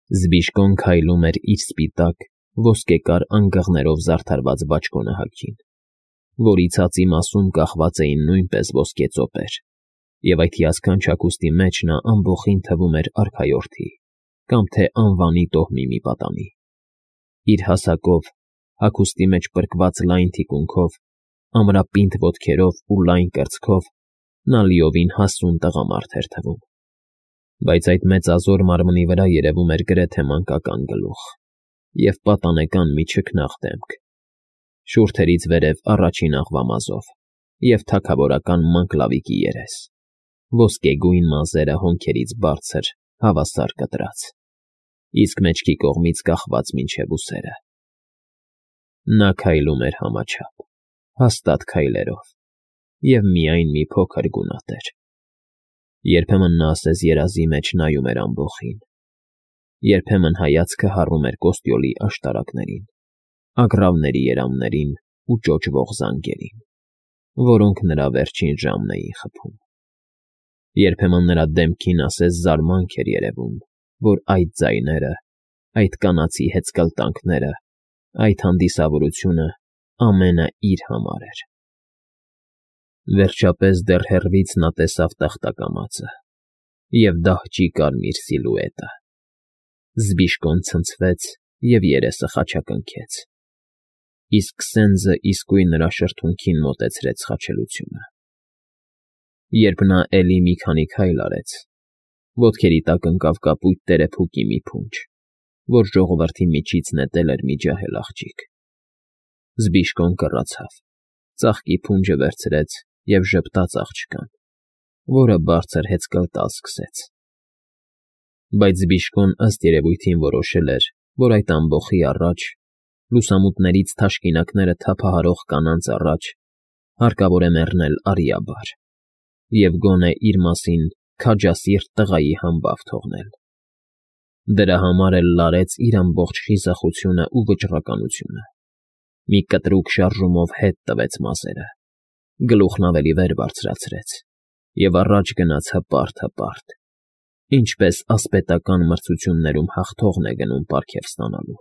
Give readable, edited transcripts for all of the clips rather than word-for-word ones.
Զբիշկոն քայլում էր իր սպիտակ, ոսկեկար անգղներով զարդարված բաճկոնահագին, որի ցածի մասում կախված էին նույնպես ոսկե ծոպեր, և այդ հիասքանչ հագուստի մեջ նա ամբոխին թվում էր արքայորդի կամ թե անվանի տոհմի մի պատանի։ Իր հասակով, հագուստի մեջ պրկված լայն թիկունքով, ամրապինդ ոտքերով ու լայն կրծքով նա լիովին հասուն տղամարդ էր թվում, բայց այդ մեծազոր մարմնի վրա երևում էր գրեթե մանկական գլուխ և պատանեկան մի չքնաղ դեմք, շուրթերից վերև առաջին աղվամազով և թագավորական մանկլավիկի երես, ոսկեգույն մազերը հոնքերից բարձր, հավասար կտրած, իսկ մեջքի կողմից կախված մինչև ուսերը։ Նա քայլում էր համաչափ, հաստատ քայլերով, և միայն մի փոքր գունատ էր։ Երբեմն նա ասես երազի մեջ նայում էր ամբոխին, երբեմն հայացքը հառում էր կոստյոլի աշտարակներին, ագռավների երամներին ու ճոճվող զանգերին, որոնք նրա վերջին ժամն էին խփում։ Երբեմն նրա դեմքին ասես զարմանք էր երևում, որ այդ ձայները, այդ կանացի հեծկլտանքները, այդ հանդիսավորությունը ամենը իր համար էր։ Վերջապես դեռ հեռվից նա տեսավ տախտակամածը և դահճի կարմիր սիլուետը։ Զբիշկոն ցնցվեց և երեսը խաչակնքեց, իսկ սենձը իսկույն նրա շրթունքին մոտեցրեց խաչելությունը։ Երբ նա էլի մի քանի քայլ արեց, ոտքերի տակ ընկավ կապույտ տերեփուկի մի փունջ, որ ժողովրդի միջից նետել էր մի ջահել աղջիկ։ Զբիշկոն կռացավ, ծաղկի փունջը վերցրեց և ժպտաց աղջկան, որը բարձր հեծկլտալ սկսեց։ Բայց Զբիշկոն ըստ երևույթին որոշել էր, որ այդ ամբոխի առաջ, լուսամուտներից թաշկինակները թափահարող կանանց առաջ, հարկավոր է մեռնել արիաբար և գոնե իր մասին քաջասիրտ տղայի համբավ թողնել։ Դրա համար էլ լարեց իր ամբողջ խիզախությունը ու վճռականությունը, մի կտրուկ շարժումով հետ տվեց մազերը, գլուխն ավելի վեր բարձրացրեց և առաջ գնաց հպարտ, ինչպես ասպետական մրցություններում հաղթողն է գնում պարգև ստանալու։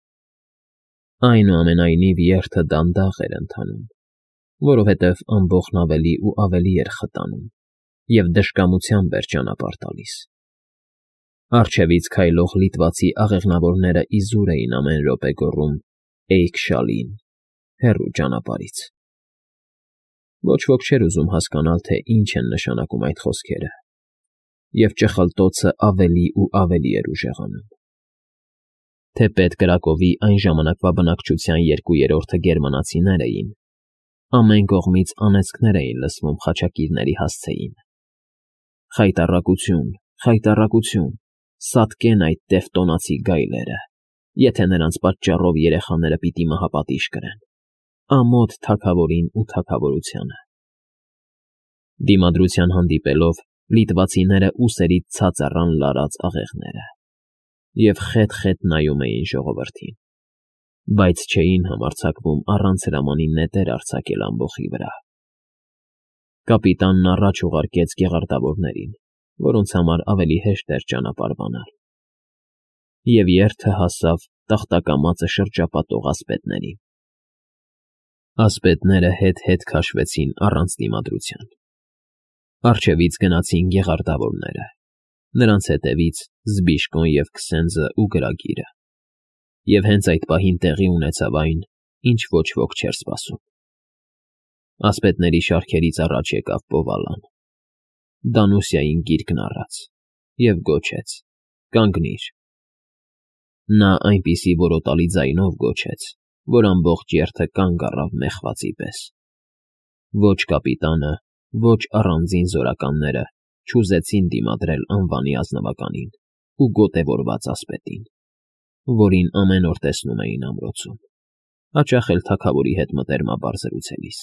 Այնուամենայնիվ երթը դանդաղ էր ընթանում, որովհետև ամբոխն ավելի ու ավելի էր խտանում և դժկամությամբ էր ճանապարհ տալիս։ Առջևից քայլող լիտվացի աղեղնավորները իզուր էին ամեն րոպե գոռում. «Էյք Շալին», հեռու ճանապարհից։ Ոչ ոք չէր ուզում հասկանալ, թե ինչ են նշանակում այդ խոսքերը, և ճխլտոցը ավելի ու ավելի էր ուժեղանում։ Թեպետ Կրակովի այն ժամանակվա բնակչության 2/3-ը գերմանացիներ էին, ամեն կողմից անեծքներ էին լսվում խաչակիրների հասցեին. «Խայտառակություն, խայտառակություն, սատկեն այդ տևտոնացի գայլերը, եթե նրանց պատճառով երեխաները պիտի մահապատիժ կրեն, ամոթ թագավորին ու թագավորությանը»։ Դիմադրության հանդիպելով լիտվացիները ուսերից ցած առան լարած աղեղները և խետ նայում էին ժողովրդին, բայց չէին համարձակվում առանց հրամանի նետեր արձակել ամբոխի վրա։ Կապիտանն առաջ ուղարկեց գեղարդավորներին, որոնց համար ավելի հեշտ էր ճանապարհ բանալ, և երթը հասավ տախտակամածը շրջապատող ասպետներին։ Ասպետները հետ քաշվեցին առանց դիմադրության։ Առջևից գնացին գեղարդավորները, նրանց հետևից Զբիշկոն և Քսենձը ու գրագիրը, և հենց այդ պահին տեղի ունեցավ այն, ինչ ոչ ոք չէր սպասում։ Ասպետների շարքերից առաջ եկավ Պովալան, Դանուսիային գիրկն առած, և գոչեց. «Կանգնիր»։ Նա այնպիսի որոտալի ձայնով գոչեց, որ ամբողջ երթը կանգ առավ մեխվածի պես։ Ոչ կապիտանը, ոչ առանձին զորականները չուզեցին դիմադրել անվանի ազնվականին ու գոտևորված ասպետին, որին ամեն օր տեսնում էին ամրոցում, հաճախ էլ թագավորի հետ մտերմաբար զրուցելիս։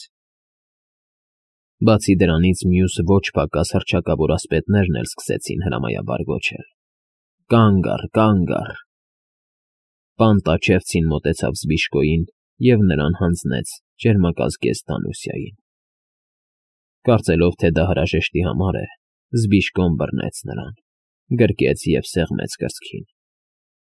Բացի դրանից մյուս ոչ պակաս հռչակավոր ասպետներն էլ սկսեցին հրամայաբար գոչել. «Կանգ առ, կանգ առ»։ Պանտաչևցին մոտեցավ Զբիշկոյին և նրան հանձնեց ճերմակազգեստ Դանուսիային։ Կարծելով, թե դա հրաժեշտի համար է, Զբիշկոն բռնեց նրան, գրկեց և սեղմեց կրծքին։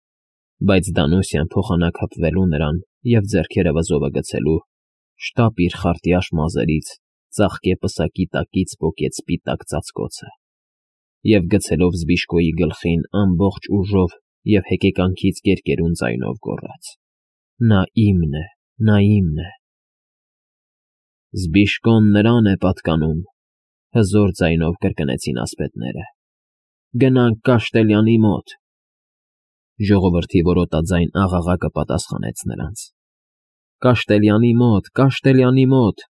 Բայց Դանուսյան փոխանակապվելու նրան և ձեռքերը վզովը գցելու, շտապ իր խարտյաշ մազերից ծաղկե պսակի տակից պոկեց սպիտակ ծածկոցը և գցելով Զբիշկոյի գլխին ամբողջ ուժով և հեկեկանքից կերկերուն ձայնով գոռաց. «Նա իմն է, նա իմն է»։ «Զբիշկոն նրան է պատկանում», հզոր ձայնով կրկնեցին ասպետները։ «Գնանք Կաշտելյանի մոտ»։ Ժողովրդի որոտաձայն աղաղակը պատասխանեց նրանց. «Կաշտելյանի մոտ, Կաշտելյանի մոտ»։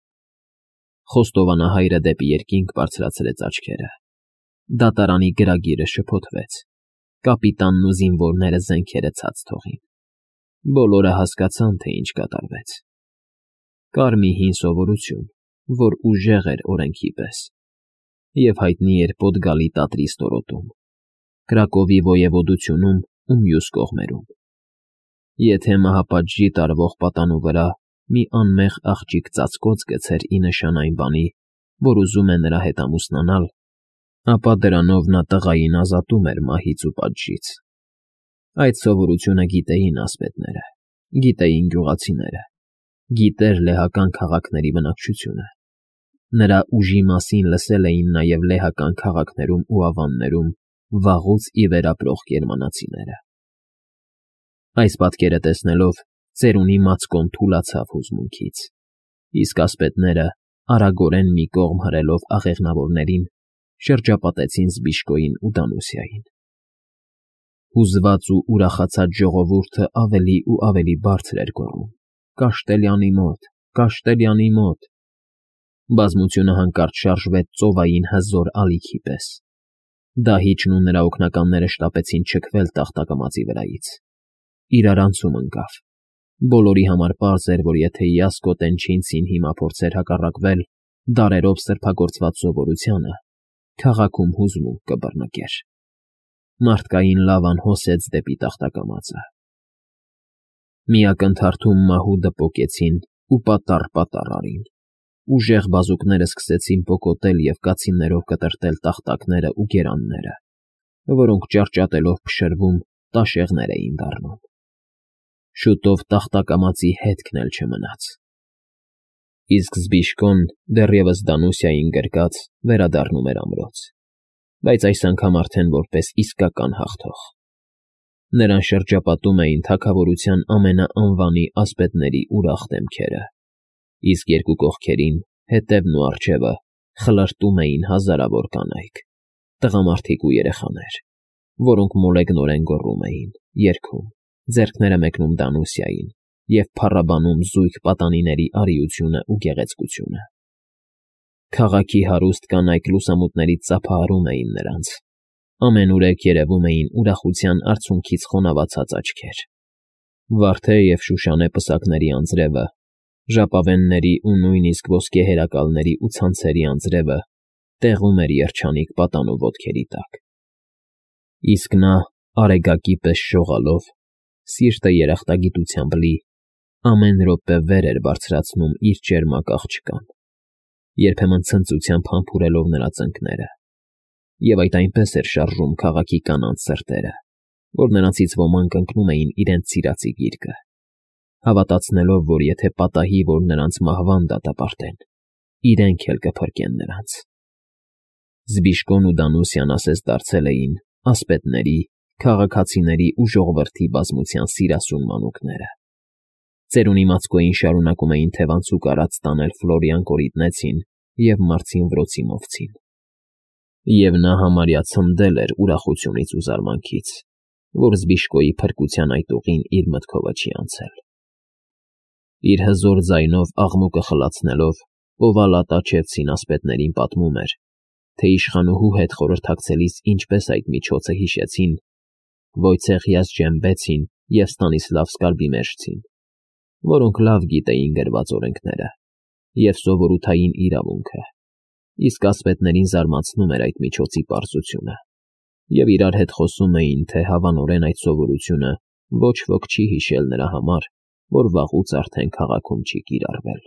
Խոստովանահայրը դեպի երկինք բարձրացրեց աչքերը։ Դատարանի գրագիրը շփոթվեց։ Կապիտանն ու զինվորները զենքերը ցած թողին։ Բոլորը հասկացան, թե ինչ կատարվեց։ Կար մի հին սովորություն, որ ուժեղ էր օրենքի պես, և հայտնի էր Պոդգալի տատրի ստորոտում, Կրակովի ոևոդությունում ու մյուս կողմերում։ Եթե մահապատժի տարվող պատանու վրա մի անմեղ աղջիկ ծածկոց գցեր ի նշան այն բանի, որ ուզում է նրա հետ ամուսնանալ, ապա դրանով նա տղային ազատում էր մահից ու պատժից։ Այդ սովորությունը գիտեին ասպետները, գիտեին գյուղացիները, գիտեր լեհական քաղաքների բնակչությունը։ Նրա ուժի մասին լսել էին նաև լեհական քաղաքներում ու ավաններում վաղուց ի վեր ապրող գերմանացիները։ Այս պատկերը տեսնելով ծերունի Մացկոն թուլացավ հուզմունքից, իսկ ասպետները, արագորեն մի կողմ հրելով աղեղնավորներին, շրջապատեցին Զբիշկոյին ու Դանուսիային։ Հուզված ու ուրախացած ժողովուրդը ավելի ու ավելի բարձր էր գոռում. «Կաշտելյանի մոտ, Կաշտելյանի մոտ»։ Բազմությունը հանկարծ շարժվեց ծովային հզոր ալիքի պես։ Դահիճն ու նրա օգնականները շտապեցին չքվել տախտակամածի վրայից։ Իրարանցում ընկավ։ Բոլորի համար պարզ էր, որ եթե Իասկո Տենչինցին հիմա փորձեր հակառակվել դարերով սրբագործված սովորությանը, քաղաքում հուզմունք կբռնկեր։ Մարդկային լավան հոսեց դեպի տախտակամածը։ Մի ակնթարթում մահուդը պոկեցին ու պատառ արին։ Ուժեղ բազուկները սկսեցին պոկոտել և կացիններով կտրտել տախտակները ու գերանները, որոնք ճարճատելով փշրվում տաշեղներ էին դառնում։ Շուտով տախտակամածի հետքն էլ չմնաց։ Իսկ Զբիշկոն, դեռևս Դանուսիային գրկած, վերադառնում էր ամրոց, բայց այս անգամ արդեն որպես իսկական հաղթող։ Նրան շրջապատում էին թագավորության ամենաանվանի ասպետների ուրախ դեմքերը, իսկ երկու կողքերին, հետևն ու առջևը, խլրտում էին հազարավոր կանայք, տղամարդիկ ու երեխաներ, որոնք մոլեգնորեն գոռում էին, երգում, ձեռքները մեկնում Դանուսիային և փառաբանում զույգ պատանիների արիությունը ու գեղեցկությունը։ Քաղաքի հարուստ կանայք լուսամուտներից ծափահարում էին նրանց։ Ամենուրեք երևում էին ուրախության արցունքից խոնավացած աչքեր։ Վարդե և Շուշանե պսակների անձրևը, ժապավենների ու նույնիսկ ոսկե հերակալների ու ցանցերի անձրևը տեղում էր երջանիկ պատանու ոտքերի տակ։ Իսկ նա, արեգակի պես շողալով, սիրտը երախտագիտությամբ լի, ամեն րոպե վեր էր բարձրացնում իր ճերմակ աղջկան, երբեմն ցնծությամբ համբուրելով նրա ծնկները, և այդ այնպես էր շարժում քաղաքի կանանց սրտերը, որ նրանցից ոմանք ընկնում էին իրենց սիրածի գիրկը, հավատացնելով, որ եթե պատահի, որ նրանց մահվան դատապարտեն, իրենք էլ կփրկեն նրանց։ Զբիշկոն ու Դանուսյան ասես դարձել էին ասպետների, քաղաքացիների ու ժողովրդի բազմության սիրասուն մանուկները։ Ծերունի Մացկոյին շարունակում էին թևանցուկ արած տանել Ֆլորիան Կորիտնեցին և Մարցին Վրոցի մովցին։ Եվ նա համարյա ցնդել էր ուրախությունից ու զարմանքից, որ Զբիշկոյի փրկության այդ ուղին իր մտքովը չի անցել։ Իր հզոր ձայնով աղմուկը խլացնելով, Պովալատաչևցին ասպետներին պատմում էր, թե իշխանուհու հետ խորհրդակցելիս ինչպես այդ միջոցը հիշեցին Վոյցեխիաս-Ջեմբեցին և Ստանիսլավ Սկարբիմեժցին, որոնք լավ գիտեին գրված օրենքները և սովորութային իրավունքը, իսկ ասպետներին զարմացնում էր այդ միջոցի պարզությունը, և իրար հետ խոսում էին, թե հավանորեն այդ սովորությունը ոչ ոք չի հիշել նրա համար, որ վաղուց արդեն քաղաքում չի կիրառվել։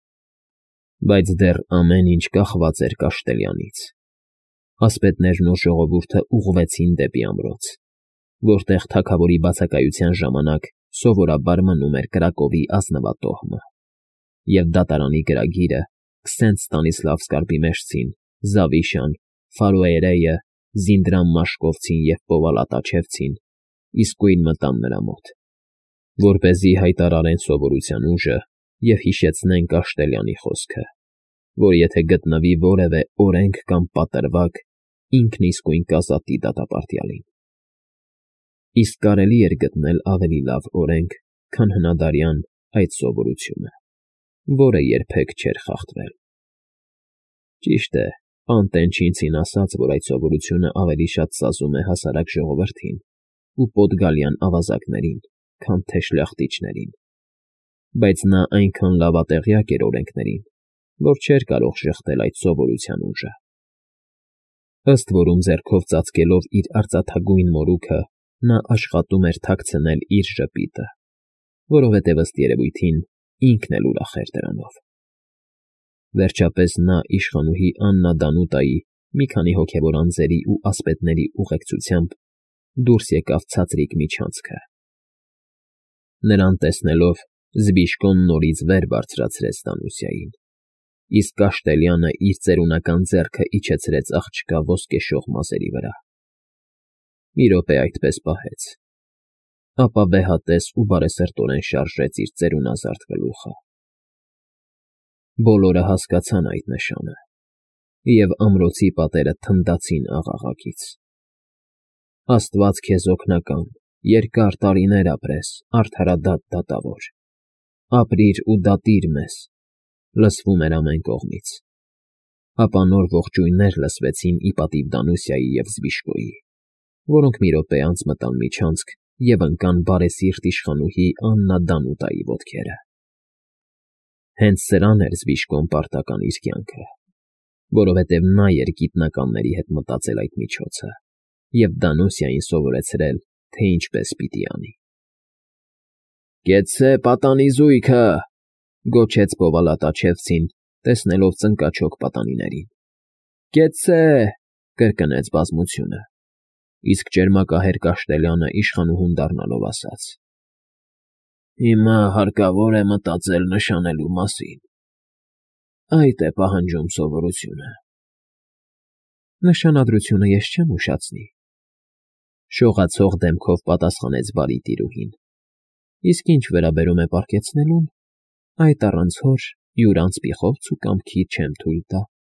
Բայց դեռ ամեն ինչ կախված էր Կաշտելյանից։ Ասպետներն ու ժողովուրդը ուղղվեցին դեպի ամրոց։ որտեղ թագավորի բացակայության ժամանակ սովորաբար մնում էր Կրակովի ազնվատոհմը, և դատարանի գրագիրը Քսենտ Ստանիսլավսկի մեշցին, Զավիշան, Ֆարոերեյը, Զինդրամ Մաշկովցին և Պովալատաչևցին իսկույն մտան նրա մոտ, որպեսզի հայտարարեն սովորության ուժը և հիշեցնեն Կաշտելյանի խոսքը, որ եթե գտնվի որևէ օրենք կամ պատրվակ, ինքն իսկույն կազատի դատապարտյալին։ Իսկ կարելի էր գտնել ավելի լավ օրենք, քան հնադարյան այդ սովորությունը, որը երբեք չէր խախտվել։ Ճիշտ է, պան Տենչինցին ասաց, որ այդ սովորությունը ավելի շատ սազում է հասարակ ժողովրդին ու պոդգալյան ավազակներին, քան թե շլախտիչներին, բայց նա այնքան լավատեղյակ էր օրենքներին, որ չէր կարող շղթել այդ սովորության ուժը։ Ըստ որում ձեռքով ծածկելով իր արծաթագույն մորուքը, նա աշխատում էր թաքցնել իր ժպիտը, որովհետև ըստ երևույթին ինքն էլ ուրախ էր դրանով։ Վերջապես նա իշխանուհի Աննա Դանուտայի մի քանի հոգևոր անձերի ու ասպետների ուղեկցությամբ դուրս եկավ ցածրիկ միջանցքը։ Նրան տեսնելով Զբիշկոն նորից վեր բարձրացրեց Դանուսիային, իսկ Կաշտելյանը իր ծերունական ձեռքը իջեցրեց աղջկա ոսկեշող մազերի վրա։ Մի րոպե այդպես պահեց, ապա վեհատես ու բարեսրտորեն շարժեց իր ծերունազարդ գլուխը։ Բոլորը հասկացան այդ նշանը, և ամրոցի պատերը թնդացին աղաղակից։ Աստված քեզ օգնական, երկար տարիներ ապրես, արդարադատ դատավոր, ապրիր ու դատիր մեզ, լսվում էր ամեն կողմից։ Ապա նոր ողջույններ լսվեցին ի պատիվ Դանուսիայի և Զբիշկոյի, որոնք մի րոպե անց մտան միջանցք և ընկան բարեսիրտ իշխանուհի Աննա Դանուտայի ոտքերը։ Հենց սրան էր Զբիշկոն պարտական իր կյանքը, որովհետև նա էր գիտնականների հետ մտածել այդ միջոցը և Դանուսիային սովորեցրել, թե ինչպես պիտի անի։ «Կեցցե պատանի զույգը», գոչեց Պովալատաչևցին, տեսնելով ծնկաչոք պատանիներին։ «Կեցցե», կրկնեց բազմությունը, իսկ ճերմակահեր Կաշտելյանը իշխանուհուն դառնալով ասաց. «Հիմա հարկավոր է մտածել նշանելու մասին։ Այդ է պահանջում սովորությունը»։ «Նշանադրությունը ես չեմ ուշացնի», շողացող դեմքով պատասխանեց բարի տիրուհին, իսկ ինչ վերաբերում է պառկեցնելուն, այդ առանց հոր յուր անցպիխով ցու կամքի չեմ թույլ տա։